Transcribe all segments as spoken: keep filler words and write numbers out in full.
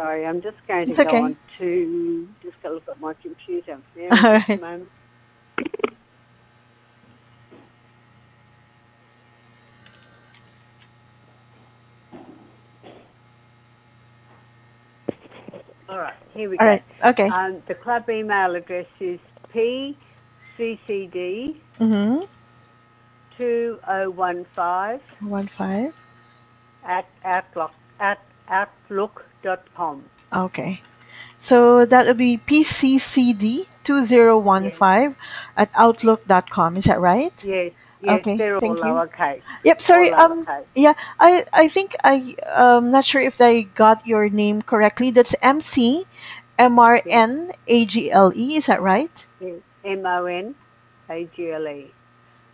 Sorry, I'm just going to It's go okay. on to just go look at my computer. There All is just a right. moment. All right, here we All go. right. Okay. Um, the club email address is p c c d Mm-hmm. two oh one five One five. at outlook at outlook dot com. Okay. So that would be P C C D two zero one Yes, five at outlook dot com. Is that right? yes, yes. Okay. They're all Thank you. lowercase. Yep. All Sorry. Um. lowercase. Yeah. I. I think I. Um. Not sure if I got your name correctly. That's M C M R Yes, N A G L E. Is that right? yes. M O N A G L E. Is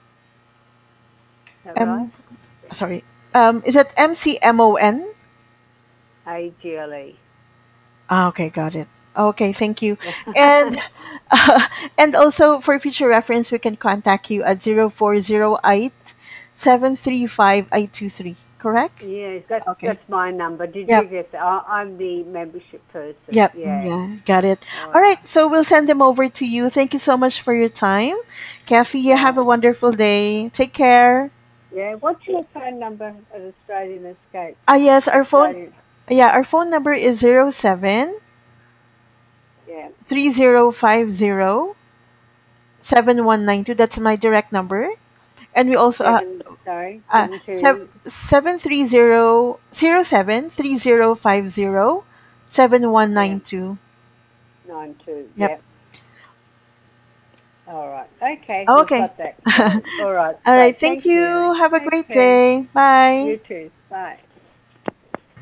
that right? M. Sorry. Um. Is that M C M O N? A G L E. Ah, okay, got it. Okay, thank you. And and also for future reference, we can contact you at zero four zero eight seven three five eight two three. Correct? Yes, that's Okay. that's my number. Did you Yep. get that? I, I'm the membership person. Yep. Yeah. Yeah. Got it. All All right. right. So we'll send them over to you. Thank you so much for your time, Kathy. You have a Right. wonderful day. Take care. Yeah. What's your phone number at Australian Escape? Ah, yes. Our phone. Australian. Yeah. Our phone number is zero seven Yeah. three zero five zero seven one nine two. That's my direct number. And we also uh, Seven. Sorry. Uh, Seven sev- two. seven three zero zero seven three zero five zero seven one Yeah. nine two. Nine two. Yep. Yeah. All right. Okay. We've Okay. got that covered. All right. All right. Great. Thank Thanks, you. Mary. Have a great Okay. day. Bye. You too. Bye.